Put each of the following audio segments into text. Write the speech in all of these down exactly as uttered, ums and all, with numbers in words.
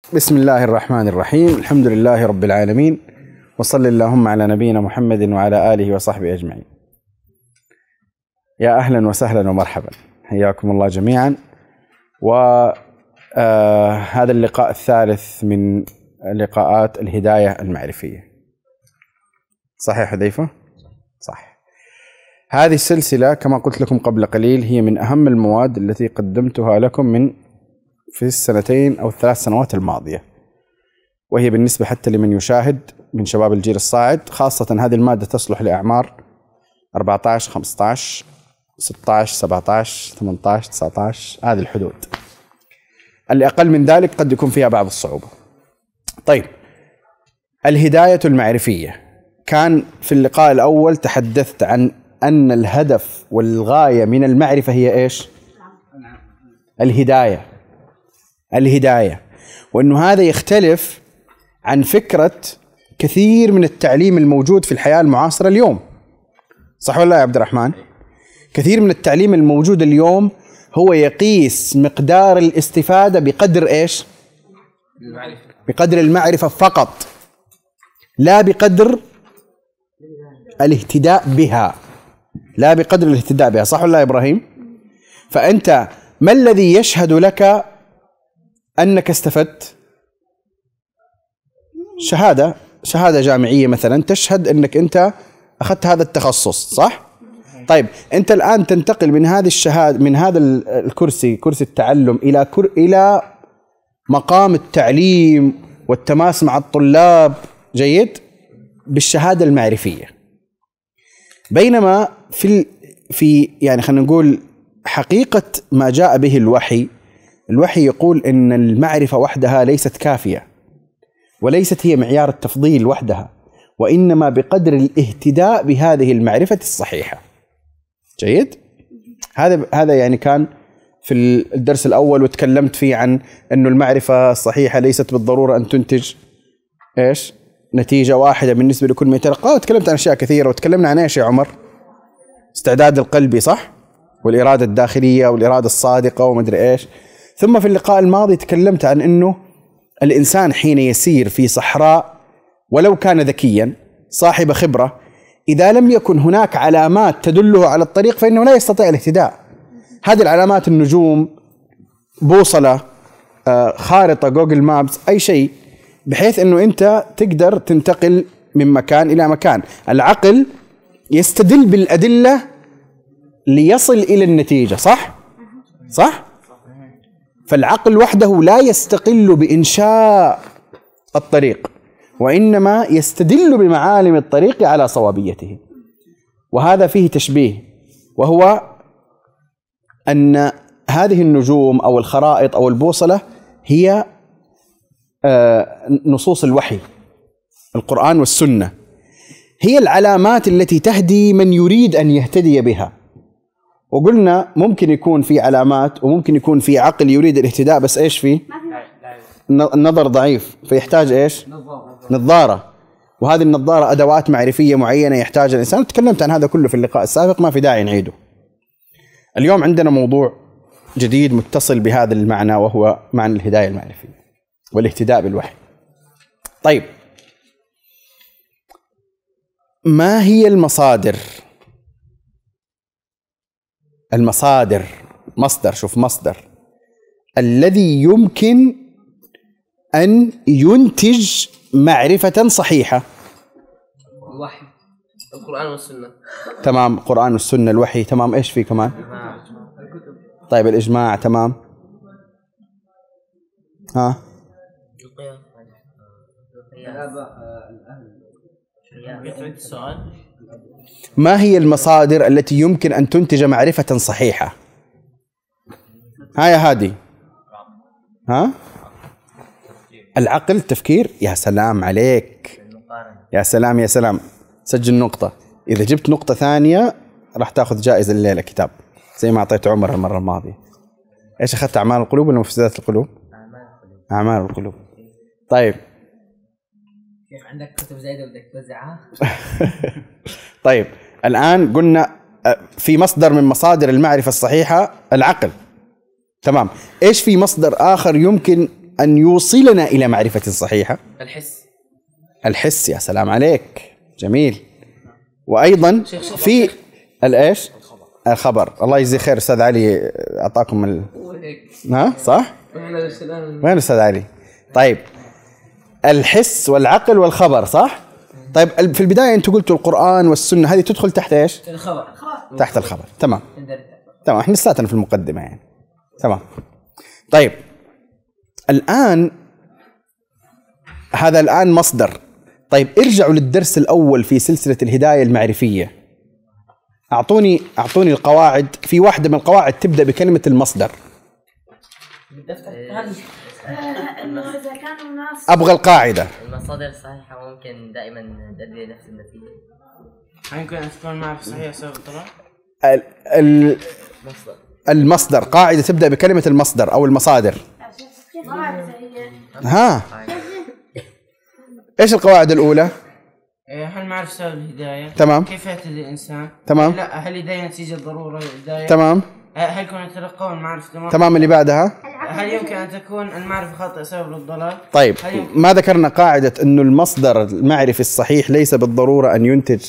بسم الله الرحمن الرحيم. الحمد لله رب العالمين، وصل اللهم على نبينا محمد وعلى آله وصحبه أجمعين. يا أهلا وسهلا ومرحبا، حياكم الله جميعا. وهذا اللقاء الثالث من لقاءات الهداية المعرفية. صحيح حذيفة؟ صح. هذه السلسلة كما قلت لكم قبل قليل هي من أهم المواد التي قدمتها لكم من في السنتين أو الثلاث سنوات الماضية، وهي بالنسبة حتى لمن يشاهد من شباب الجيل الصاعد خاصة هذه المادة تصلح لأعمار أربعة عشر خمسة عشر ستة عشر سبعة عشر ثمانية عشر تسعة عشر، هذه الحدود. اللي أقل من ذلك قد يكون فيها بعض الصعوبة. طيب، الهداية المعرفية، كان في اللقاء الأول تحدثت عن أن الهدف والغاية من المعرفة هي إيش؟ الهداية. الهداية، وأنه هذا يختلف عن فكرة كثير من التعليم الموجود في الحياة المعاصرة اليوم. صح ولا لا يا عبد الرحمن؟ كثير من التعليم الموجود اليوم هو يقيس مقدار الاستفادة بقدر إيش؟ المعرفة. بقدر المعرفة فقط، لا بقدر الاهتداء بها، لا بقدر الاهتداء بها. صح ولا لا يا إبراهيم؟ فأنت ما الذي يشهد لك أنك استفدت؟ شهادة شهادة جامعية مثلا تشهد أنك أنت أخذت هذا التخصص، صح؟ طيب، أنت الآن تنتقل من هذه الشهادة، من هذا الكرسي، كرسي التعلم، إلى كر... إلى مقام التعليم والتماس مع الطلاب، جيد، بالشهادة المعرفية. بينما في في يعني خلينا نقول حقيقة ما جاء به الوحي، الوحي يقول إن المعرفة وحدها ليست كافية، وليست هي معيار التفضيل وحدها، وإنما بقدر الاهتداء بهذه المعرفة الصحيحة. جيد؟ هذا هذا يعني كان في الدرس الأول، وتكلمت فيه عن إنه المعرفة الصحيحة ليست بالضرورة أن تنتج إيش؟ نتيجة واحدة بالنسبة لكل ما يتلقاه، وتكلمت عن أشياء كثيرة. وتكلمنا عن إيش يا عمر؟ استعداد القلبي، صح؟ والإرادة الداخلية والإرادة الصادقة ومدري إيش. ثم في اللقاء الماضي تكلمت عن أنه الإنسان حين يسير في صحراء ولو كان ذكيا صاحب خبرة، إذا لم يكن هناك علامات تدله على الطريق فإنه لا يستطيع الاهتداء. هذه العلامات النجوم، بوصلة، خارطة، جوجل مابس، أي شيء، بحيث أنه أنت تقدر تنتقل من مكان إلى مكان. العقل يستدل بالأدلة ليصل إلى النتيجة، صح؟ صح؟ فالعقل وحده لا يستقل بإنشاء الطريق، وإنما يستدل بمعالم الطريق على صوابيته. وهذا فيه تشبيه، وهو أن هذه النجوم أو الخرائط أو البوصلة هي نصوص الوحي، القرآن والسنة، هي العلامات التي تهدي من يريد أن يهتدي بها. وقلنا ممكن يكون في علامات وممكن يكون في عقل يريد الاهتداء، بس ايش فيه؟ النظر ضعيف، فيحتاج ايش؟ نظارة. وهذه النظارة أدوات معرفية معينة يحتاج الإنسان. تكلمت عن هذا كله في اللقاء السابق، ما في داعي نعيده. اليوم عندنا موضوع جديد متصل بهذا المعنى، وهو معنى الهداية المعرفية والاهتداء بالوحي. طيب، ما هي المصادر؟ المصادر، مصدر، شوف مصدر الذي يمكن أن ينتج معرفة صحيحة. الوحي، القرآن والسنة. تمام، القرآن والسنة، الوحي، تمام. إيش في كمان؟ طيب، الإجماع، تمام. ها؟ ما هي المصادر التي يمكن أن تنتج معرفة صحيحة؟ ها يا هادي؟ ها؟ العقل، التفكير. يا سلام عليك، يا سلام يا سلام. سجل نقطة، إذا جبت نقطة ثانية راح تأخذ جائزة الليلة كتاب، زي ما أعطيت عمر المرة الماضية. إيش أخذت؟ أعمال القلوب ولا مفسدات القلوب؟ أعمال القلوب. طيب، كيف عندك كتب زايدة بدك توزعها؟ طيب، الآن قلنا في مصدر من مصادر المعرفة الصحيحة العقل، تمام. إيش في مصدر آخر يمكن أن يوصلنا إلى معرفة صحيحة؟ الحس. الحس، يا سلام عليك، جميل. وأيضا في الإيش؟ الخبر. الله يجزي خير أستاذ علي، أعطاكم ال... ها صح؟ وين أستاذ علي؟ طيب الحس والعقل والخبر، صح؟ طيب في البداية أنتوا قلتوا القرآن والسنة، هذه تدخل تحت إيش؟ الخبر. تحت الخبر. تمام تمام، احنا لساتنا في المقدمة يعني. تمام. طيب الآن هذا الآن مصدر. طيب ارجعوا للدرس الأول في سلسلة الهداية المعرفية. أعطوني أعطوني القواعد. في واحدة من القواعد تبدأ بكلمة المصدر. انه اذا كانوا ناس أبغى القاعدة. المصادر الصحيحة ممكن دائما تؤدي نفس النتيجة. يمكن أن تكون معرفة صحيحة سبب الطلاق. ال ال المصدر، قاعدة تبدأ بكلمة المصدر أو المصادر. ها إيش القواعد الأولى؟ هل معرفة سبب الهداية؟ تمام. كيف يهتدي الإنسان؟ تمام. لا، هل الهداية نتيجة ضرورة الهداية؟ تمام. هل يكون يتلقون معرفة؟ تمام. اللي بعدها؟ هل يمكن أن تكون المعرفة خاطئة سبب الضلال؟ طيب ما ذكرنا قاعدة إنه المصدر المعرفي الصحيح ليس بالضرورة أن ينتج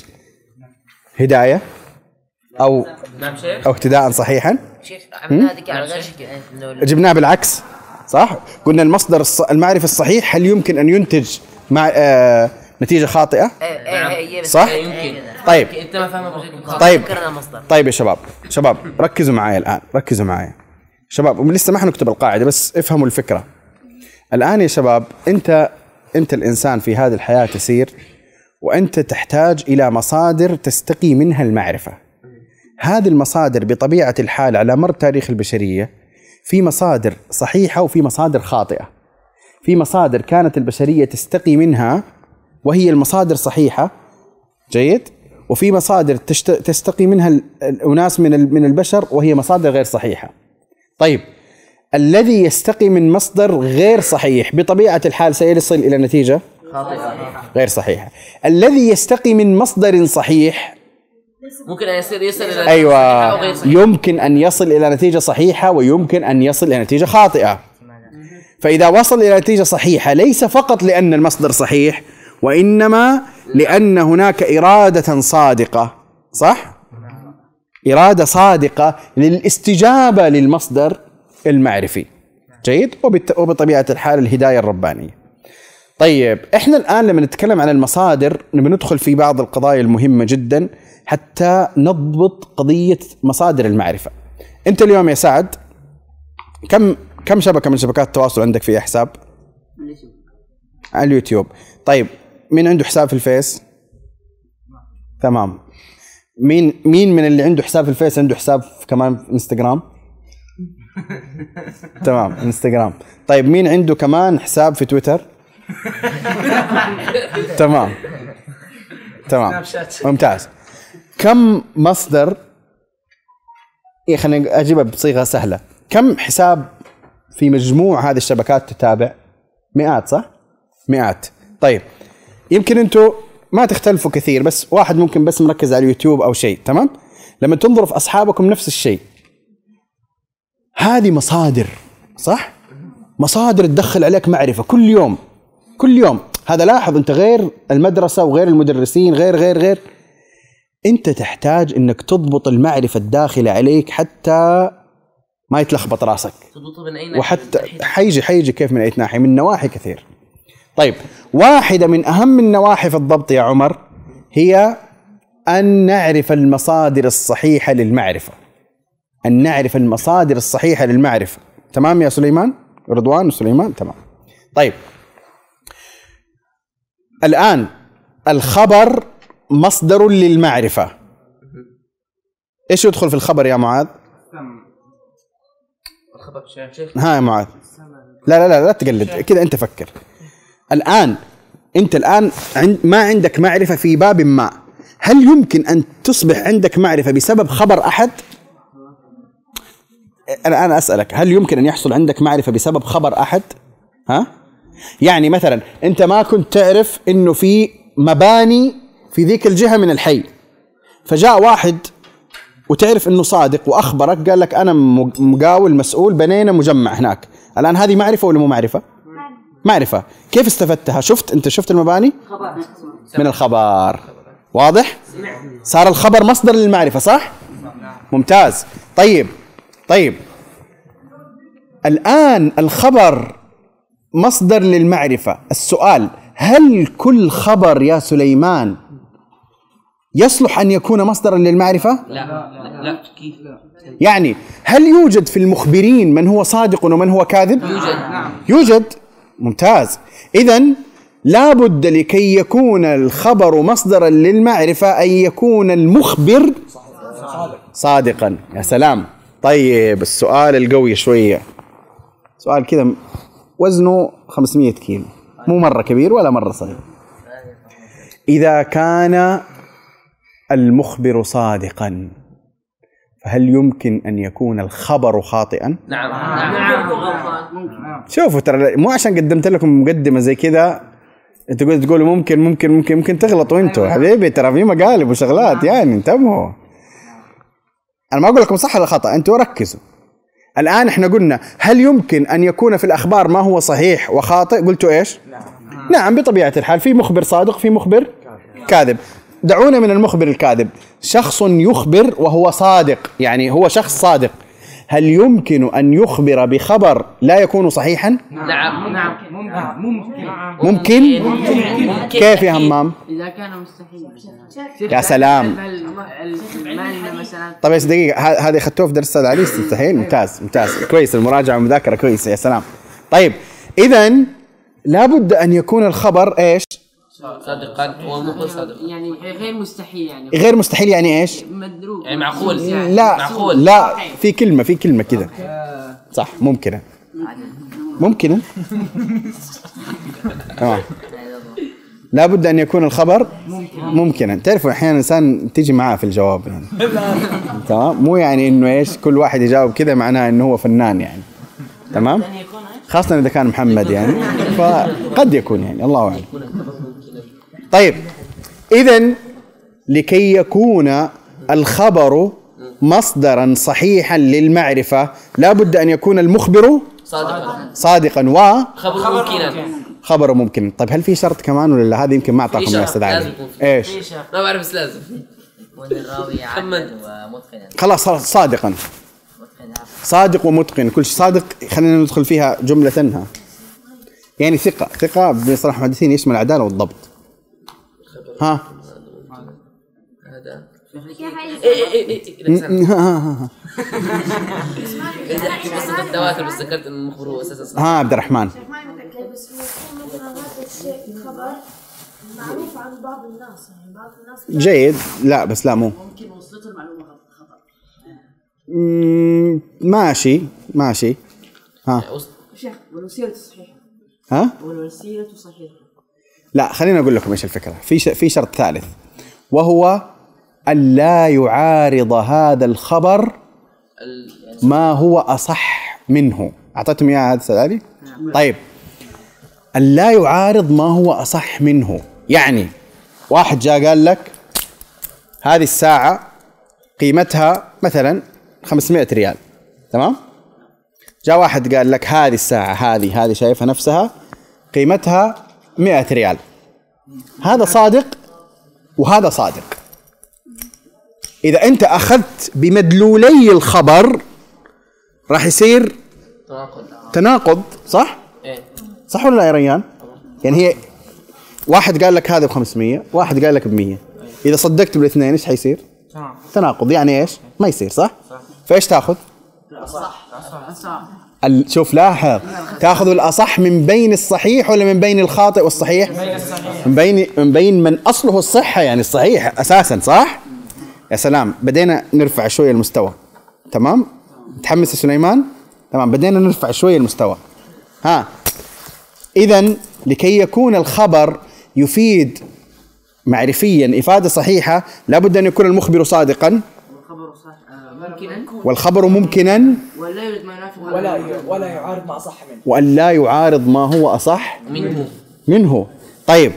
هداية أو أو اهتداء صحيحا. شيخ عملنا هذيك على غير شكل إنه جبناه بالعكس، صح؟ قلنا المصدر الص- المعرفي الصحيح هل يمكن أن ينتج مع آه نتيجة خاطئة؟ صح؟ يمكن. طيب أنت ما فاهم. طيب ذكرنا مصدر. طيب يا شباب شباب ركزوا معايا الآن، ركزوا معايا شباب، لسه ما حنكتب القاعدة بس افهموا الفكرة. الآن يا شباب أنت أنت الإنسان في هذه الحياة تسير، وأنت تحتاج إلى مصادر تستقي منها المعرفة. هذه المصادر بطبيعة الحال على مر تاريخ البشرية في مصادر صحيحة وفي مصادر خاطئة. في مصادر كانت البشرية تستقي منها وهي المصادر صحيحة، جيد، وفي مصادر تشت... تستقي منها الأناس من ال... من البشر وهي مصادر غير صحيحة. طيب الذي يستقي من مصدر غير صحيح بطبيعة الحال سيصل إلى نتيجة غير صحيحة. الذي يستقي من مصدر صحيح ممكن أن يصير يصل إلى أيوة يمكن أن يصل إلى نتيجة صحيحة ويمكن أن يصل إلى نتيجة خاطئة. فإذا وصل إلى نتيجة صحيحة ليس فقط لأن المصدر صحيح، وإنما لأن هناك إرادة صادقة، صح؟ إرادة صادقة للاستجابة للمصدر المعرفي، جيد، وبطبيعة الحال الهداية الربانية. طيب إحنا الآن لما نتكلم عن المصادر بندخل في بعض القضايا المهمة جدا حتى نضبط قضية مصادر المعرفة. أنت اليوم يا سعد كم كم شبكة من شبكات التواصل عندك فيها حساب؟ على اليوتيوب. طيب مين عنده حساب في الفيس؟ تمام. مين مين من اللي عنده حساب في الفيس عنده حساب كمان في انستغرام؟ تمام، انستغرام. طيب مين عنده كمان حساب في تويتر؟ تمام تمام ممتاز. كم مصدر، إيه خلينا أجيبها بصيغة سهلة، كم حساب في مجموع هذه الشبكات تتابع؟ مئات، صح؟ مئات. طيب يمكن أنتوا ما تختلفوا كثير، بس واحد ممكن بس مركز على اليوتيوب أو شيء، تمام؟ لما تنظروا في أصحابكم نفس الشيء. هذه مصادر، صح؟ مصادر تدخل عليك معرفة كل يوم كل يوم. هذا لاحظ أنت غير المدرسة وغير المدرسين غير غير غير أنت تحتاج أنك تضبط المعرفة الداخلة عليك حتى ما يتلخبط راسك، وحتى حيجي حيجي كيف من أي ناحية، من نواحي كثير. طيب واحدة من أهم النواحي في الضبط يا عمر هي أن نعرف المصادر الصحيحة للمعرفة. أن نعرف المصادر الصحيحة للمعرفة. تمام يا سليمان؟ رضوان وسليمان، تمام. طيب الآن الخبر مصدر للمعرفة. إيش يدخل في الخبر يا معاذ؟ الخبر شيخ. ها يا معاذ، لا لا لا لا تقلد كذا، أنت فكر. الآن أنت الآن عند ما عندك معرفة في باب ما، هل يمكن أن تصبح عندك معرفة بسبب خبر أحد؟ أنا أنا أسألك، هل يمكن أن يحصل عندك معرفة بسبب خبر أحد؟ ها؟ يعني مثلا أنت ما كنت تعرف إنه في مباني في ذيك الجهة من الحي، فجاء واحد وتعرف إنه صادق وأخبرك قال لك أنا مقاول مسؤول بنينا مجمع هناك. الآن هذه معرفة ولا مو معرفة؟ معرفة. كيف استفدتها؟ شفت أنت شفت المباني؟ من الخبر. واضح؟ صار الخبر مصدر للمعرفة صح؟ ممتاز. طيب طيب الآن الخبر مصدر للمعرفة. السؤال: هل كل خبر يا سليمان يصلح أن يكون مصدرا للمعرفة؟ لا لا لا كيف؟ يعني هل يوجد في المخبرين من هو صادق ومن هو كاذب؟ يوجد. يوجد. ممتاز. إذن لا بد لكي يكون الخبر مصدرا للمعرفة أن يكون المخبر صادقا. يا سلام. طيب السؤال القوي شوية، سؤال كذا وزنه خمسمية كيلو، مو مرة كبير ولا مرة صغير. إذا كان المخبر صادقا فهل يمكن أن يكون الخبر خاطئا؟ نعم نعم شوفوا ترى مو عشان قدمت لكم مقدمة زي كذا انتوا تقولوا ممكن ممكن ممكن ممكن تغلطوا انتوا. حبيبي ترى في مقالب وشغلات يعني انتبهوا. انا ما اقول لكم صح ولا خطأ، انتوا ركزوا. الآن احنا قلنا هل يمكن أن يكون في الأخبار ما هو صحيح وخاطئ؟ قلتوا ايش؟ نعم. نعم بطبيعة الحال في مخبر صادق في مخبر كاذب. دعونا من المخبر الكاذب. شخص يخبر وهو صادق، يعني هو شخص صادق، هل يمكن أن يخبر بخبر لا يكون صحيحا؟ نعم نعم ممكن. كيف يا همام؟ إذا كان مستحيل. يا سلام. المال مثلا. طيب بس دقيقة، هذه أخذتوه في درس أستاذ علي مستحيل. ممتاز ممتاز كويس، المراجعة والمذاكرة كويسة. يا سلام. طيب إذن لابد أن يكون الخبر إيش؟ صادقا ومخبر صادق. يعني غير مستحيل. يعني غير مستحيل يعني إيش؟ مدروك. يعني معقول. لا معقول. لا في كلمة في كلمة كذا صح. ممكنة ممكنة تمام. لابد أن يكون الخبر ممكنا. تعرفوا أحيانا الإنسان تيجي معاه في الجواب يعني تمام، مو يعني إنه إيش كل واحد يجاوب كذا معناه إنه هو فنان يعني. تمام، خاصة إذا كان محمد يعني، فقد يكون يعني الله أعلم. طيب إذن لكي يكون الخبر مصدرا صحيحا للمعرفة لابد أن يكون المخبر صادقا صادقا و خبر ممكنا. خبر ممكن. طيب هل في شرط كمان ولا لا؟ هذه يمكن ما أعطاكم يا أستاذ علي. إيش؟ ما بعرف بس لازم يكون الراوي عادل ومتقنا. خلاص صادقا صادق ومتقن كل شيء صادق. خلينا ندخل فيها جملة ها، يعني ثقة. ثقة بصراحة المحدثين يشمل العدالة والضبط. ها هذا بس الدواتر بس ذكرت ان المخبر هو اساسا. ها عبد الرحمن. ما متأكد بس مثلا هذا الشيء خبر معروف عن بعض الناس، يعني بعض الناس جيد. لا بس لا مو ممكن وصلت المعلومة خبر. ماشي ماشي. ها شيخ والوسيلة صحيحة. ها والوسيلة صحيحة. لا خليني أقول لكم إيش الفكرة. في في شرط ثالث وهو أن لا يعارض هذا الخبر ما هو أصح منه. أعطيتم إياه هذا السؤال. طيب أن لا يعارض ما هو أصح منه، يعني واحد جاء قال لك هذه الساعة قيمتها مثلا خمسمائة ريال، تمام؟ جاء واحد قال لك هذه الساعة هذه هذه شايفها نفسها قيمتها مئة ريال. هذا صادق وهذا صادق. إذا أنت أخذت بمدلولي الخبر راح يصير تناقض. تناقض صح؟ ايه صح ولا لا يا ريان؟ يعني هي واحد قال لك هذا بخمسمية، واحد قال لك بمية. إذا صدقت بالاثنين إيش حيصير؟ تناقض. يعني إيش؟ ما يصير صح؟ فإيش تأخذ؟ ال... شوف لاحظ، تأخذ الأصح من بين الصحيح ولا من بين الخاطئ والصحيح؟ من بين من بين من أصله الصحة، يعني الصحيح أساسا صح؟ يا سلام، بدينا نرفع شوية المستوى. تمام؟ متحمس يا سليمان؟ تمام، بدينا نرفع شوية المستوى. ها إذن لكي يكون الخبر يفيد معرفيا إفادة صحيحة لابد أن يكون المخبر صادقا والخبر صح ممكنا والخبر ممكنا ولا يوجد ما ينافي ولا ولا يعارض ما أصح منه وأن لا يعارض ما هو أصح منه منه. طيب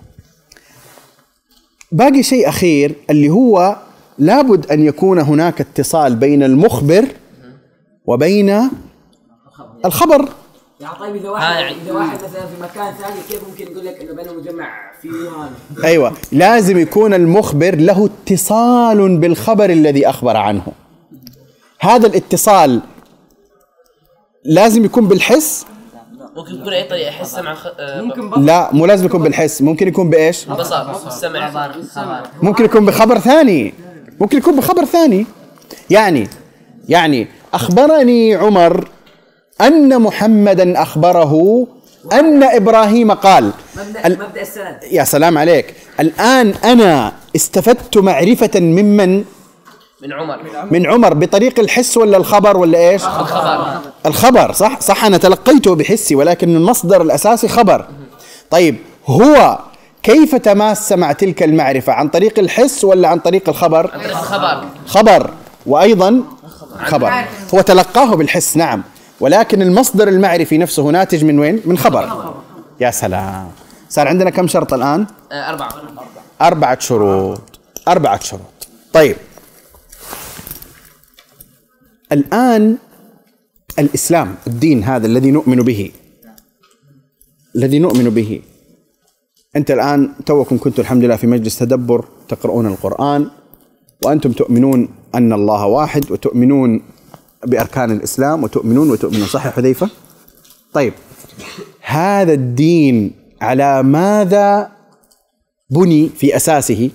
باقي شيء أخير اللي هو لابد أن يكون هناك اتصال بين المخبر وبين الخبر. يعني طيب اذا آه، واحد يعني- اذا واحد مثلا في مكان ثاني كيف ممكن يقول لك انه بنى مجمع في ووهان؟ ايوه، لازم يكون المخبر له اتصال بالخبر الذي اخبر عنه. هذا الاتصال لازم يكون بالحس؟ ممكن يكون اي طريقه احس سمع خ... آه، ممكن لا، مو لازم يكون بالحس، ممكن يكون بايش؟ بصر السمع خبر خبر ممكن يكون بخبر ثاني، ممكن يكون بخبر ثاني. يعني يعني اخبرني عمر ان محمدا اخبره ان ابراهيم قال. مبدا ال- مبدا السند. يا سلام عليك. الان انا استفدت معرفة ممن؟ من عمر من عمر بطريق الحس ولا الخبر ولا ايش؟ الخبر الخبر. صح صح، انا تلقيته بحسي ولكن المصدر الاساسي خبر. طيب هو كيف تماس مع تلك المعرفة؟ عن طريق الحس ولا عن طريق الخبر؟ عن طريق الخبر خبر، وايضا خبر. هو تلقاه بالحس نعم، ولكن المصدر المعرفي نفسه ناتج من وين؟ من خبر. يا سلام. صار عندنا كم شرط الان؟ آه، أربعة أربعة شروط. أربعة شروط. طيب الآن الإسلام، الدين هذا الذي نؤمن به، الذي نؤمن به. أنت الآن توكم كنتم الحمد لله في مجلس تدبر تقرؤون القرآن، وأنتم تؤمنون أن الله واحد، وتؤمنون بأركان الإسلام، وتؤمنون وتؤمنون. صح يا حذيفة؟ طيب هذا الدين على ماذا بني في أساسه؟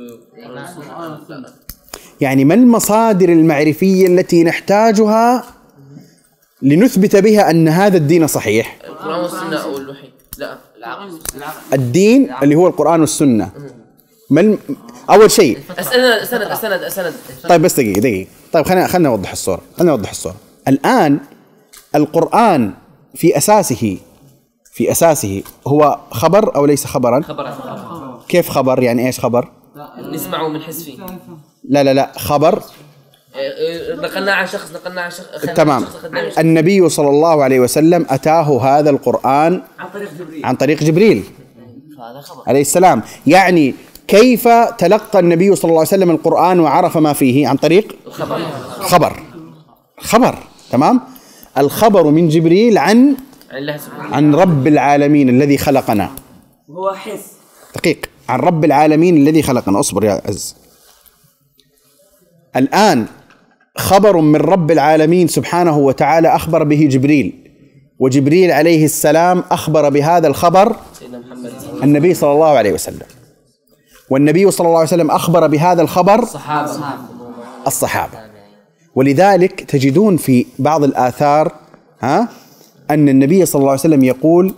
يعني ما المصادر المعرفية التي نحتاجها لنثبت بها أن هذا الدين صحيح؟ القرآن والسنة أو الوحي. لا العقل. الدين اللي هو القرآن والسنة. ما الم... أول شيء السند السند السند السند طيب بس دقيقة دقيقة. طيب خلينا خلينا نوضح الصورة. خلينا نوضح الصورة. الآن القرآن في أساسه في أساسه هو خبر أو ليس خبرا؟ خبر كيف خبر؟ يعني إيش خبر؟ نسمعه من حس فيه. لا لا لا، خبر آه، نقلناه عن شخص نقلناه عن شخص تمام. شخص أخذناه من شخص. النبي صلى الله عليه وسلم أتاه هذا القرآن عن طريق جبريل. عن طريق جبريل هذا خبر. عليه السلام. يعني كيف تلقى النبي صلى الله عليه وسلم القرآن وعرف ما فيه؟ عن طريق الخبر. خبر. خبر تمام. الخبر من جبريل عن عن الله سبحانه. عن رب العالمين الذي خلقنا. وهو حس. دقيق. عن رب العالمين الذي خلقنا. اصبر يا عز. الآن خبر من رب العالمين سبحانه وتعالى أخبر به جبريل، وجبريل عليه السلام أخبر بهذا الخبر سيدنا محمد. النبي صلى الله عليه وسلم، والنبي صلى الله عليه وسلم أخبر بهذا الخبر صحابة. الصحابة. ولذلك تجدون في بعض الآثار ها أن النبي صلى الله عليه وسلم يقول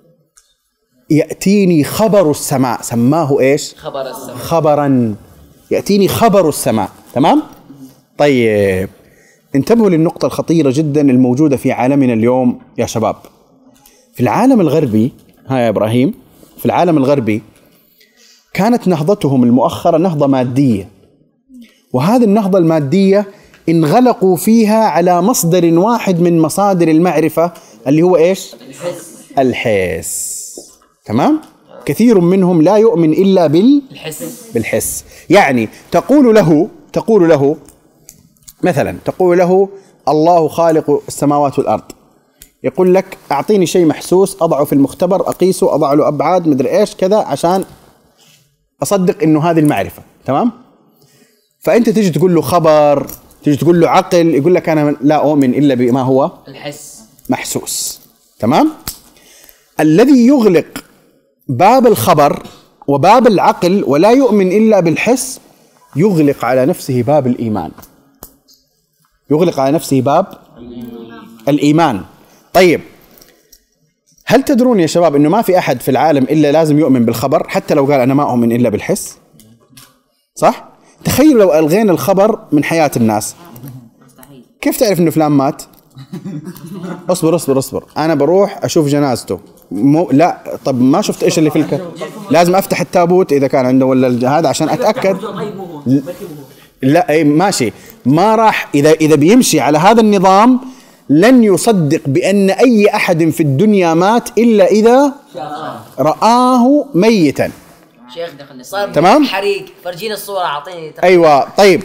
يأتيني خبر السماء. سماه إيش؟ خبر السماء. خبرا. يأتيني خبر السماء. تمام؟ طيب انتبهوا للنقطة الخطيرة جدا الموجودة في عالمنا اليوم يا شباب. في العالم الغربي، ها يا إبراهيم، في العالم الغربي كانت نهضتهم المؤخرة نهضة مادية، وهذه النهضة المادية انغلقوا فيها على مصدر واحد من مصادر المعرفة اللي هو إيش؟ الحس. الحس. تمام؟ كثير منهم لا يؤمن إلا بال الحس. بالحس. يعني تقول له تقول له مثلا تقول له الله خالق السماوات والأرض، يقول لك أعطيني شيء محسوس أضعه في المختبر أقيسه أضع له أبعاد مدري إيش كذا عشان أصدق إنه هذه المعرفة. تمام؟ فأنت تجي تقول له خبر، تجي تقول له عقل، يقول لك أنا لا أؤمن إلا بما هو الحس. محسوس. تمام؟ الذي يغلق باب الخبر وباب العقل ولا يؤمن إلا بالحس يغلق على نفسه باب الإيمان. يغلق على نفسه باب الإيمان. طيب هل تدرون يا شباب إنه ما في أحد في العالم إلا لازم يؤمن بالخبر حتى لو قال أنا ما أؤمن إلا بالحس؟ صح؟ تخيلوا لو ألغينا الخبر من حياة الناس، كيف تعرف إنه فلان مات؟ اصبر اصبر اصبر أنا بروح أشوف جنازته. مو لا طب ما شفت إيش اللي في الك... لازم أفتح التابوت إذا كان عنده ولا هذا عشان أتأكد. لا أي ماشي، ما راح إذا إذا بيمشي على هذا النظام لن يصدق بأن أي أحد في الدنيا مات إلا إذا رآه ميتا. شيخ دخلني صار تمام؟ حريق، فرجيني الصورة أعطيني. أيوة طيب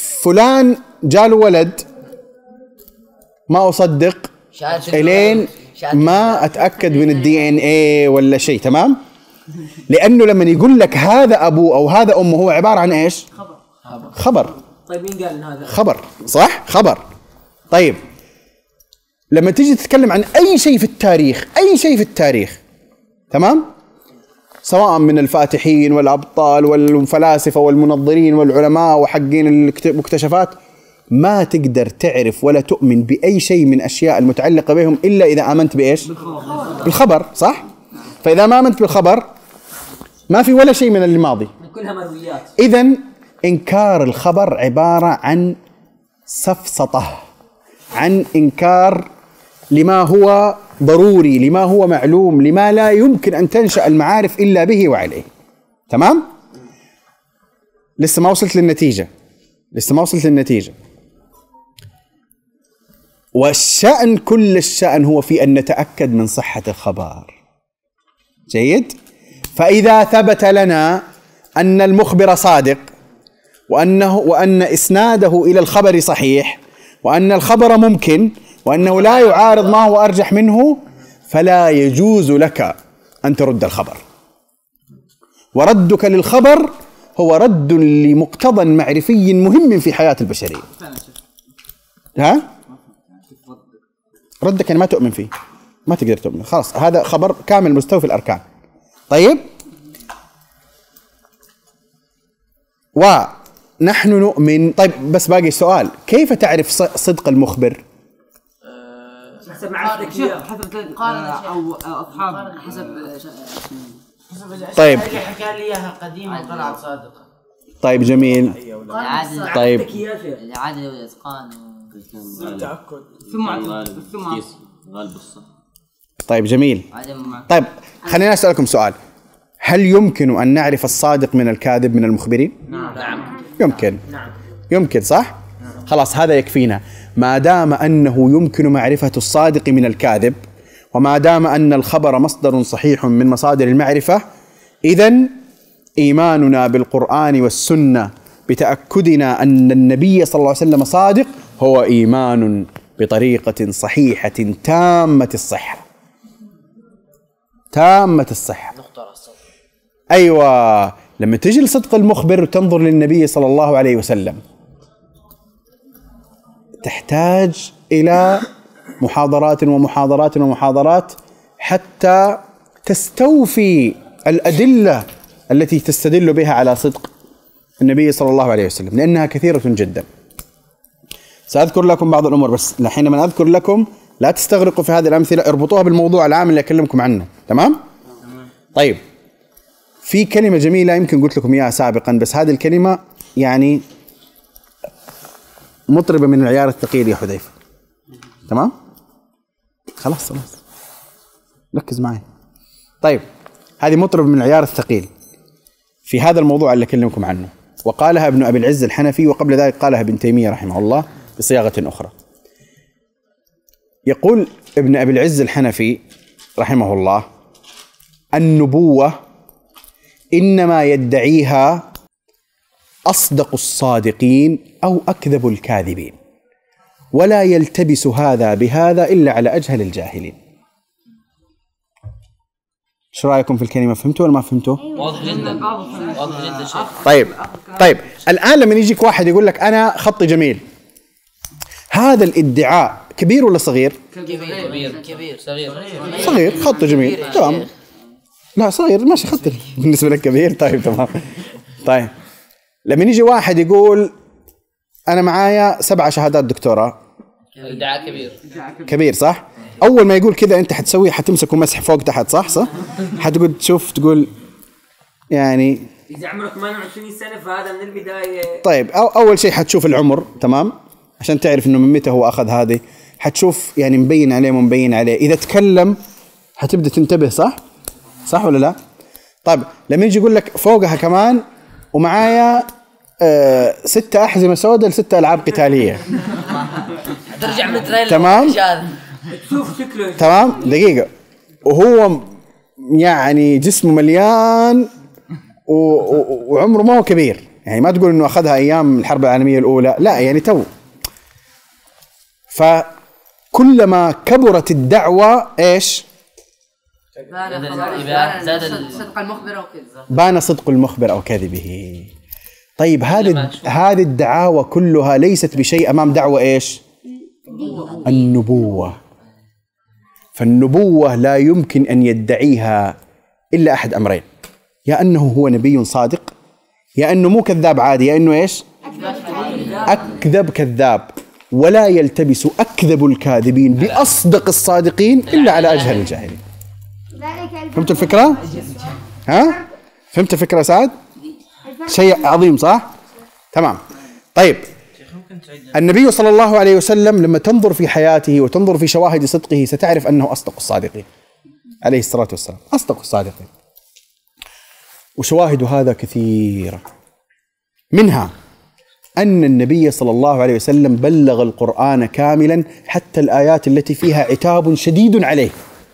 فلان جاله ولد ما أصدق شهادة إلين ما اتاكد من الدي ان اي ولا شيء، تمام؟ لانه لما يقول لك هذا ابوه او هذا امه هو عباره عن ايش؟ خبر. خبر. طيب مين قال إن هذا؟ خبر، صح؟ خبر. طيب لما تيجي تتكلم عن اي شيء في التاريخ، اي شيء في التاريخ، تمام؟ سواء من الفاتحين والابطال والفلاسفه والمنظرين والعلماء وحقين المكتشفات، ما تقدر تعرف ولا تؤمن باي شيء من اشياء المتعلقه بهم الا اذا امنت بايش؟ بالخبر، صح؟ فاذا ما امنت بالخبر ما في ولا شيء من الماضي، كلها مرويات. اذا انكار الخبر عباره عن سفسطه، عن انكار لما هو ضروري، لما هو معلوم، لما لا يمكن ان تنشا المعارف الا به وعليه. تمام؟ لسه ما وصلت للنتيجه، لسه ما وصلت للنتيجه. والشأن كل الشأن هو في ان نتاكد من صحه الخبر. جيد؟ فاذا ثبت لنا ان المخبر صادق، وانه وان اسناده الى الخبر صحيح، وان الخبر ممكن، وأنه لا يعارض ما هو أرجح منه، فلا يجوز لك أن ترد الخبر. وردك للخبر هو رد لمقتضى معرفي مهم في حياة البشرية. ها؟ ردك يعني ما تؤمن فيه، ما تقدر تؤمن، خلاص هذا خبر كامل مستوفي الأركان. طيب، ونحن نؤمن. طيب بس باقي سؤال، كيف تعرف صدق المخبر؟ حسب معرفتك إياه. حسب او اصحاب حسب طيب اللي حكى لي اياها قديمه وطلعت صادقه. طيب جميل. طيب العدل والاتقان التاكد ثم ثم غالب الصح. طيب جميل. طيب خلينا اسالكم سؤال، هل يمكن ان نعرف الصادق من الكاذب من المخبرين؟ نعم. يمكن. نعم. يمكن، صح؟ خلاص هذا يكفينا. ما دام أنه يمكن معرفة الصادق من الكاذب، وما دام أن الخبر مصدر صحيح من مصادر المعرفة، إذن إيماننا بالقرآن والسنة بتأكدنا أن النبي صلى الله عليه وسلم صادق هو إيمان بطريقة صحيحة تامة الصحة. تامة الصحة. أيوة، لما تجي لصدق المخبر وتنظر للنبي صلى الله عليه وسلم تحتاج إلى محاضرات ومحاضرات ومحاضرات حتى تستوفي الأدلة التي تستدل بها على صدق النبي صلى الله عليه وسلم، لأنها كثيرة جدا. سأذكر لكم بعض الأمور، بس حينما أذكر لكم لا تستغرقوا في هذه الأمثلة، اربطوها بالموضوع العام اللي أكلمكم عنه. تمام؟ طيب، في كلمة جميلة يمكن قلت لكم إياها سابقا، بس هذه الكلمة يعني مطربة من العيار الثقيل يا حذيفة. تمام؟ خلاص خلاص ركز معي. طيب، هذه مطربة من العيار الثقيل في هذا الموضوع اللي أكلمكم عنه، وقالها ابن أبي العز الحنفي، وقبل ذلك قالها ابن تيمية رحمه الله بصياغة أخرى. يقول ابن أبي العز الحنفي رحمه الله: النبوة إنما يدعيها أصدق الصادقين أو أكذب الكاذبين، ولا يلتبس هذا بهذا إلا على أجهل الجاهلين. شو رأيكم في الكلمة؟ فهمتوا ولا ما فهمتوا؟ واضح جدا، واضح جدا شيخ. طيب طيب الآن لما يجيك واحد يقول لك أنا خطي جميل، هذا الادعاء كبير ولا صغير؟ كبير كبير كبير صغير صغير. خطي جميل، تمام. لا صغير ماشي، خطي بالنسبة لك كبير. طيب تمام. طيب لما يجي واحد يقول أنا معايا سبعة شهادات دكتوراه، ادعاء كبير. كبير صح؟ أول ما يقول كذا أنت حتسوي حتمسكه مسح فوق تحت، صح صح؟ حتقول تشوف تقول يعني إذا عمرك ثمانية وعشرين سنة فهذا من البداية. طيب أو أول شيء حتشوف العمر، تمام؟ عشان تعرف إنه من متى هو أخذ هذه. حتشوف يعني مبين عليه مبين عليه. إذا تكلم حتبدأ تنتبه، صح؟ صح ولا لا؟ طيب لما يجي يقول لك فوقها كمان ومعايا آه ستة أحزمة سوداء لستة ألعاب قتالية. ترجع من التريلر. تمام؟ تشوف شكله. تمام؟ دقيقة. وهو يعني جسمه مليان وعمره ما هو كبير، يعني ما تقول إنه أخذها أيام الحرب العالمية الأولى، لا يعني تو. كلما كبرت الدعوة إيش؟ زاد صدق المخبر وكذا. بان صدق المخبر أو كذبه. طيب هذه هذه الدعاوى كلها ليست بشيء أمام دعوة إيش؟ النبوة. فالنبوة لا يمكن أن يدعيها إلا أحد أمرين: يا أنه هو نبي صادق، يا أنه مو كذاب عادي، يا أنه إيش؟ أكذب كذاب. ولا يلتبس أكذب الكاذبين بأصدق الصادقين إلا على أجهل الجاهلين. فهمت الفكرة؟ ها؟ فهمت الفكرة سعد؟ شيء عظيم صح؟ تمام. طيب النبي صلى الله عليه وسلم لما تنظر في حياته وتنظر في شواهد صدقه ستعرف أنه أصدق الصادقين عليه الصلاة والسلام، أصدق الصادقين. وشواهد هذا كثيرة، منها أن النبي صلى الله عليه وسلم بلغ القرآن كاملا حتى الآيات التي فيها عتاب شديد عليه،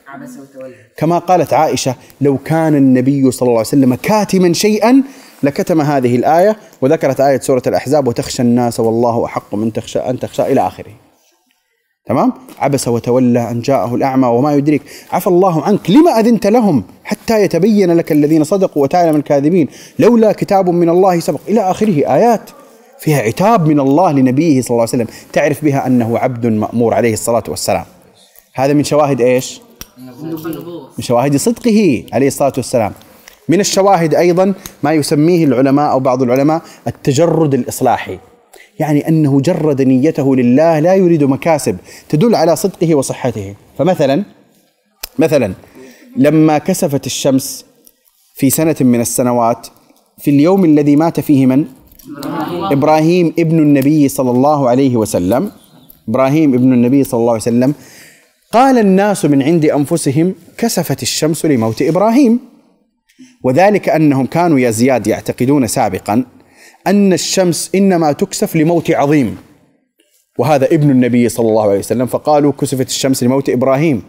كما قالت عائشة: لو كان النبي صلى الله عليه وسلم كاتما شيئا لكتم هذه الآية، وذكرت آية سورة الأحزاب: وتخشى الناس والله أحق من تخشى أن تخشى إلى آخره. تمام؟ عبس وتولى أن جاءه الأعمى وما يدريك عفى الله عنك لما أذنت لهم حتى يتبين لك الذين صدقوا وتعلم الكاذبين لولا كتاب من الله سبق إلى آخره. آيات فيها عتاب من الله لنبيه صلى الله عليه وسلم تعرف بها أنه عبد مأمور عليه الصلاة والسلام. هذا من شواهد إيش؟ من شواهد صدقه عليه الصلاة والسلام. من الشواهد أيضا ما يسميه العلماء أو بعض العلماء التجرد الإصلاحي، يعني أنه جرد نيته لله لا يريد مكاسب، تدل على صدقه وصحته. فمثلا مثلا لما كسفت الشمس في سنة من السنوات في اليوم الذي مات فيه من؟ إبراهيم ابن النبي صلى الله عليه وسلم. إبراهيم ابن النبي صلى الله عليه وسلم قال الناس من عند أنفسهم: كسفت الشمس لموت إبراهيم. وذلك أنهم كانوا يا زياد يعتقدون سابقا أن الشمس إنما تكسف لموت عظيم، وهذا ابن النبي صلى الله عليه وسلم، فقالوا كسفت الشمس لموت إبراهيم.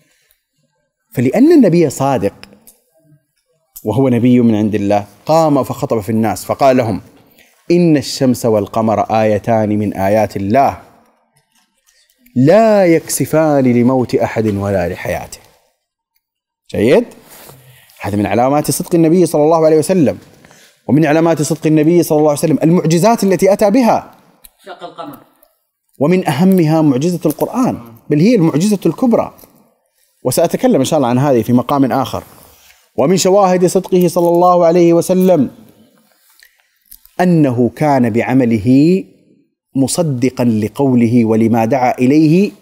فلأن النبي صادق وهو نبي من عند الله قام فخطب في الناس فقال لهم: إن الشمس والقمر آيتان من آيات الله لا يكسفان لموت أحد ولا لحياته. جيد؟ هذا من علامات صدق النبي صلى الله عليه وسلم. ومن علامات صدق النبي صلى الله عليه وسلم المعجزات التي أتى بها، شق القمر، ومن أهمها معجزة القرآن، بل هي المعجزة الكبرى، وسأتكلم إن شاء الله عن هذه في مقام آخر. ومن شواهد صدقه صلى الله عليه وسلم أنه كان بعمله مصدقا لقوله ولما دعا إليه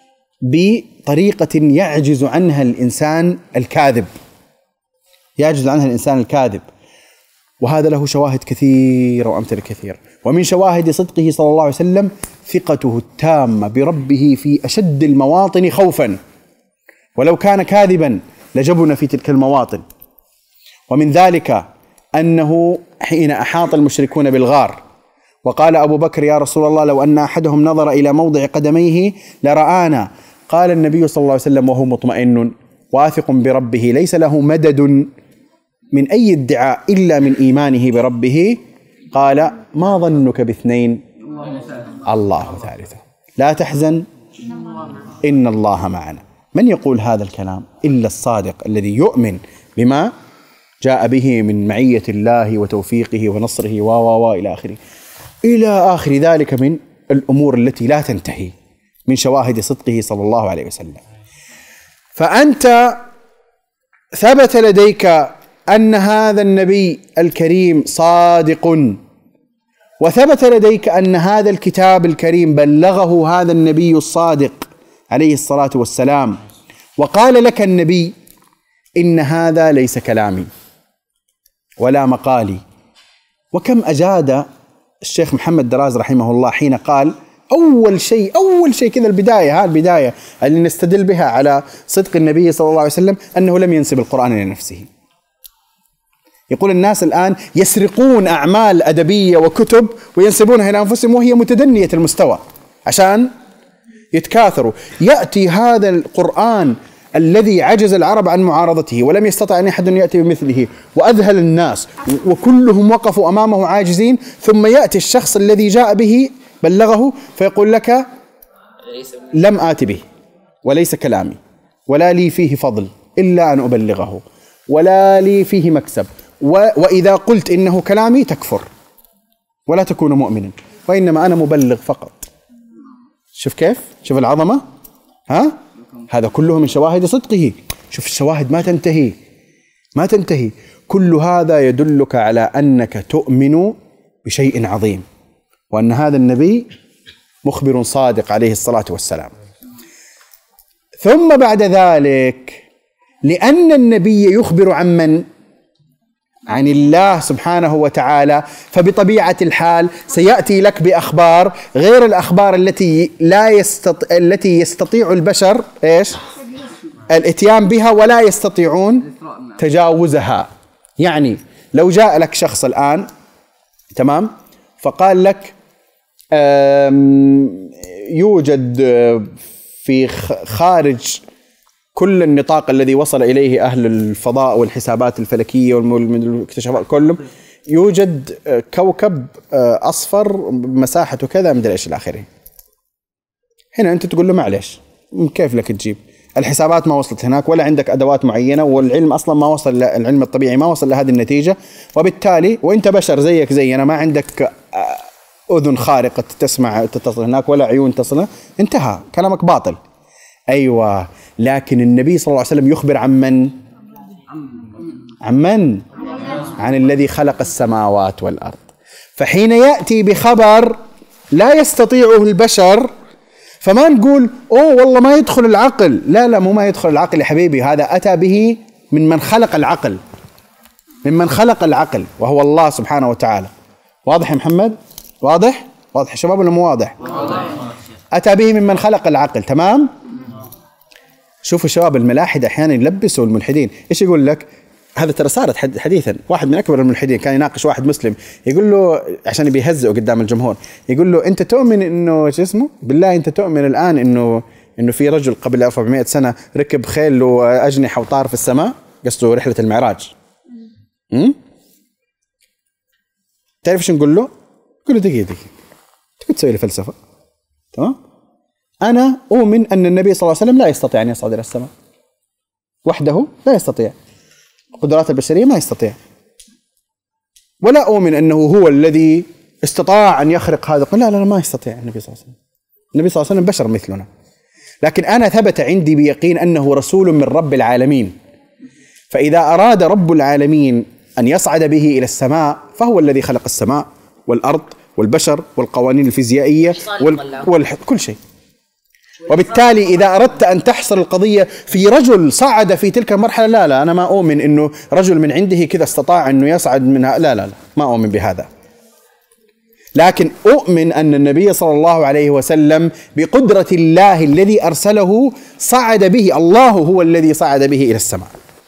بطريقة يعجز عنها الإنسان الكاذب، يعجز عنها الإنسان الكاذب، وهذا له شواهد كثيرة وأمثلة كثيرة. ومن شواهد صدقه صلى الله عليه وسلم ثقته التامة بربه في أشد المواطن خوفا، ولو كان كاذبا لجبن في تلك المواطن. ومن ذلك أنه حين أحاط المشركون بالغار وقال أبو بكر: يا رسول الله لو أن أحدهم نظر إلى موضع قدميه لرآنا. قال النبي صلى الله عليه وسلم وهو مطمئن واثق بربه ليس له مدد من أي ادعاء إلا من إيمانه بربه، قال: ما ظنك باثنين الله ثالثه لا تحزن إن الله معنا. من يقول هذا الكلام إلا الصادق الذي يؤمن بما جاء به من معية الله وتوفيقه ونصره و و و إلى آخره إلى آخر ذلك من الأمور التي لا تنتهي من شواهد صدقه صلى الله عليه وسلم. فأنت ثبت لديك أن هذا النبي الكريم صادق، وثبت لديك أن هذا الكتاب الكريم بلغه هذا النبي الصادق عليه الصلاة والسلام، وقال لك النبي: إن هذا ليس كلامي ولا مقالي. وكم أجاد الشيخ محمد دراز رحمه الله حين قال أول شيء أول شيء كذا البداية، ها البداية اللي نستدل بها على صدق النبي صلى الله عليه وسلم أنه لم ينسب القرآن لنفسه. يقول الناس الآن يسرقون أعمال أدبية وكتب وينسبونها إلى أنفسهم وهي متدنية المستوى عشان يتكاثروا. يأتي هذا القرآن الذي عجز العرب عن معارضته ولم يستطع أن أحد يأتي بمثله وأذهل الناس وكلهم وقفوا أمامه عاجزين، ثم يأتي الشخص الذي جاء به بلغه فيقول لك لم آت به وليس كلامي ولا لي فيه فضل إلا أن أبلغه ولا لي فيه مكسب، وإذا قلت إنه كلامي تكفر ولا تكون مؤمنا، وإنما أنا مبلغ فقط. شوف كيف؟ شوف العظمة. ها؟ هذا كله من شواهد صدقه. شوف الشواهد ما تنتهي ما تنتهي. كل هذا يدلك على أنك تؤمن بشيء عظيم، وأن هذا النبي مخبر صادق عليه الصلاة والسلام. ثم بعد ذلك لأن النبي يخبر عن من؟ عن الله سبحانه وتعالى، فبطبيعة الحال سيأتي لك بأخبار غير الأخبار التي لا يستطيع التي يستطيع البشر إيش؟ الإتيان بها ولا يستطيعون تجاوزها. يعني لو جاء لك شخص الآن تمام فقال لك يوجد في خارج كل النطاق الذي وصل إليه أهل الفضاء والحسابات الفلكية والاكتشافات كلهم، يوجد كوكب أصفر مساحته كذا مدري إيش الآخرين. هنا أنت تقول له معلش كيف لك تجيب؟ الحسابات ما وصلت هناك ولا عندك أدوات معينة، والعلم أصلا ما وصل، العلم الطبيعي ما وصل لهذه النتيجة، وبالتالي وأنت بشر زيك زينا ما عندك أذن خارقة تسمع تتصل هناك ولا عيون تصل، انتهى كلامك باطل. أيوة، لكن النبي صلى الله عليه وسلم يخبر عن من؟ عن من؟ عن الذي خلق السماوات والأرض. فحين يأتي بخبر لا يستطيعه البشر فما نقول أوه والله ما يدخل العقل، لا لا مو ما يدخل العقل يا حبيبي، هذا أتى به من من خلق العقل، ممن خلق العقل وهو الله سبحانه وتعالى. واضح يا محمد؟ واضح؟ واضح يا شباب ولا مو واضح؟ واضح. أتى به ممن خلق العقل. تمام؟ شوفوا شباب الملاحدة أحيانا يلبسوا الملحدين. إيش يقول لك؟ هذا ترى صارت حديثا، واحد من أكبر الملحدين كان يناقش واحد مسلم يقول له عشان بيهزئه قدام الجمهور، يقول له أنت تؤمن إنه شو اسمه؟ بالله أنت تؤمن الآن إنه إنه في رجل قبل ألف وأربعمائة سنة ركب خيل وأجنحة وطار في السماء؟ قصده رحلة المعراج. امم تعرف ايش نقول له؟ نقول له دقيقة دقيقة، تبي تسوي لي فلسفة؟ تمام؟ أنا أؤمن أن النبي صلى الله عليه وسلم لا يستطيع أن يصعد إلى السماء وحده، لا يستطيع، قدرات البشرية ما يستطيع، ولا أؤمن أنه هو الذي استطاع أن يخرق هذا. لا لا ما يستطيع النبي صلى الله عليه وسلم. النبي صلى الله عليه وسلم بشر مثلنا، لكن أنا ثبت عندي بيقين أنه رسول من رب العالمين، فإذا أراد رب العالمين أن يصعد به إلى السماء فهو الذي خلق السماء والأرض والبشر والقوانين الفيزيائية وكل شيء. وبالتالي إذا أردت أن تحصر القضية في رجل صعد في تلك المرحلة، لا لا أنا ما أؤمن أنه رجل من عنده كذا استطاع أنه يصعد منها، لا لا لا ما أؤمن بهذا. لكن أؤمن أن النبي صلى الله عليه وسلم بقدرة الله الذي أرسله صعد به، الله هو الذي صعد به إلى السماء.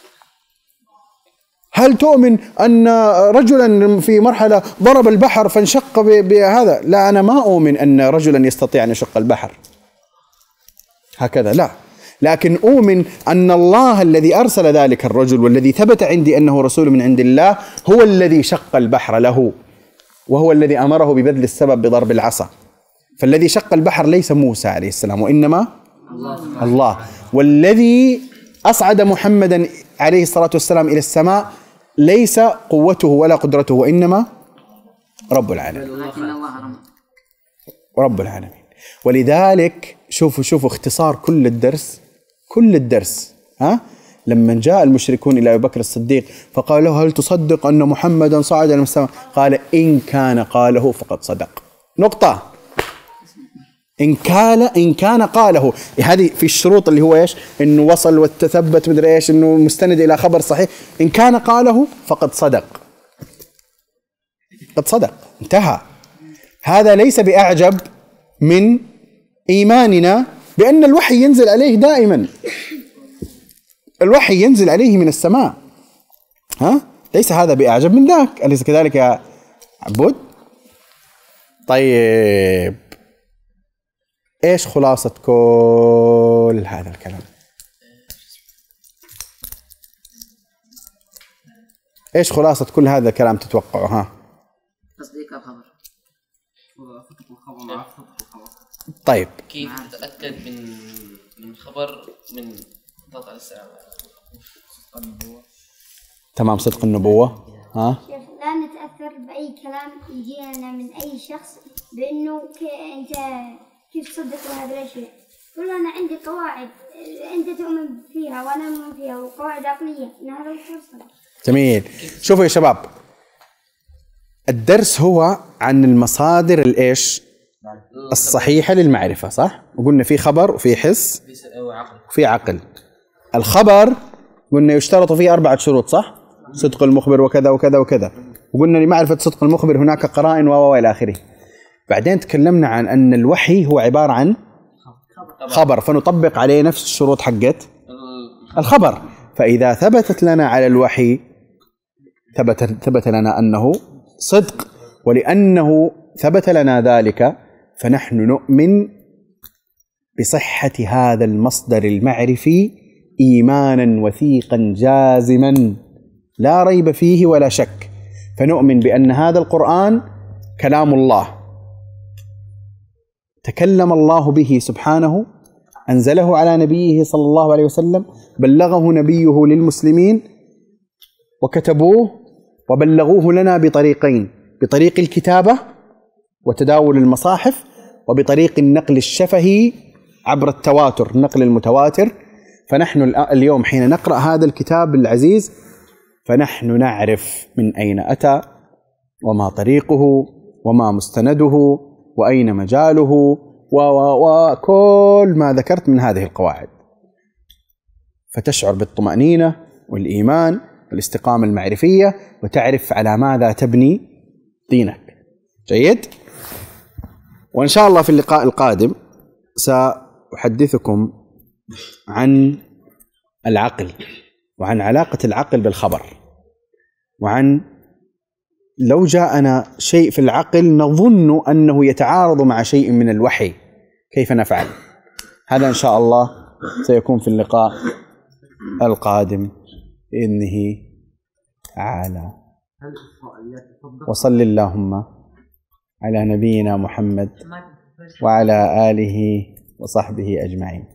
هل تؤمن أن رجلا في مرحلة ضرب البحر فانشق بهذا؟ لا أنا ما أؤمن أن رجلا يستطيع أن يشق البحر هكذا، لا، لكن أؤمن أن الله الذي أرسل ذلك الرجل والذي ثبت عندي أنه رسول من عند الله هو الذي شق البحر له، وهو الذي أمره ببذل السبب بضرب العصا. فالذي شق البحر ليس موسى عليه السلام وإنما الله, الله. والذي أصعد محمدا عليه الصلاة والسلام إلى السماء ليس قوته ولا قدرته وإنما رب العالمين، رب العالمين. ولذلك شوفوا شوفوا اختصار كل الدرس، كل الدرس ها لما جاء المشركون إلى أبي بكر الصديق فقال له هل تصدق أن محمدا صعد إلى السماء؟ قال إن كان قاله فقد صدق. نقطة. إن كان إن كان قاله، هذه في الشروط اللي هو إيش؟ إنه وصل والتثبت مدري إيش، إنه مستند إلى خبر صحيح. إن كان قاله فقد صدق، قد صدق، انتهى. هذا ليس بأعجب من إيماننا بأن الوحي ينزل عليه دائما، الوحي ينزل عليه من السماء، ها؟ ليس هذا بأعجب من ذاك، أليس كذلك يا عبود؟ طيب إيش خلاصة كل هذا الكلام؟ إيش خلاصة كل هذا الكلام تتوقعوا؟ ها؟ تصديق الخبر. طيب كيف تتأكد من من خبر من الله عليه السلام؟ تمام، صدق النبوة. ها شيخ لا نتأثر بأي كلام يجينا من أي شخص بأنه ك- أنت كيف تصدق بهذه الأشياء. قل أنا عندي قواعد أنت تؤمن فيها وأنا أؤمن فيها وقواعد عقلية إن هذا الفرصة. جميل. شوفوا يا شباب، الدرس هو عن المصادر الإيش الصحيحة للمعرفة، صح؟ وقلنا في خبر وفي حس وفي عقل. الخبر قلنا يشترط فيه أربعة شروط، صح؟ صدق المخبر وكذا وكذا وكذا، وقلنا لمعرفة صدق المخبر هناك قرائن و إلى آخره. بعدين تكلمنا عن أن الوحي هو عبارة عن خبر، فنطبق عليه نفس الشروط حقت الخبر. فإذا ثبتت لنا على الوحي ثبت ثبت لنا أنه صدق، ولأنه ثبت لنا ذلك فنحن نؤمن بصحة هذا المصدر المعرفي إيمانا وثيقا جازما لا ريب فيه ولا شك. فنؤمن بأن هذا القرآن كلام الله، تكلم الله به سبحانه، أنزله على نبيه صلى الله عليه وسلم، بلغه نبيه للمسلمين وكتبوه وبلغوه لنا بطريقين: بطريق الكتابة وتداول المصاحف، وبطريق النقل الشفهي عبر التواتر، النقل المتواتر. فنحن اليوم حين نقرأ هذا الكتاب العزيز فنحن نعرف من أين أتى وما طريقه وما مستنده وأين مجاله وكل ما ذكرت من هذه القواعد، فتشعر بالطمأنينة والإيمان والاستقامة المعرفية، وتعرف على ماذا تبني دينك. جيد؟ وإن شاء الله في اللقاء القادم سأحدثكم عن العقل، وعن علاقة العقل بالخبر، وعن لو جاءنا شيء في العقل نظن أنه يتعارض مع شيء من الوحي كيف نفعل. هذا إن شاء الله سيكون في اللقاء القادم بإذنه تعالى. وصل اللهم على نبينا محمد وعلى آله وصحبه أجمعين.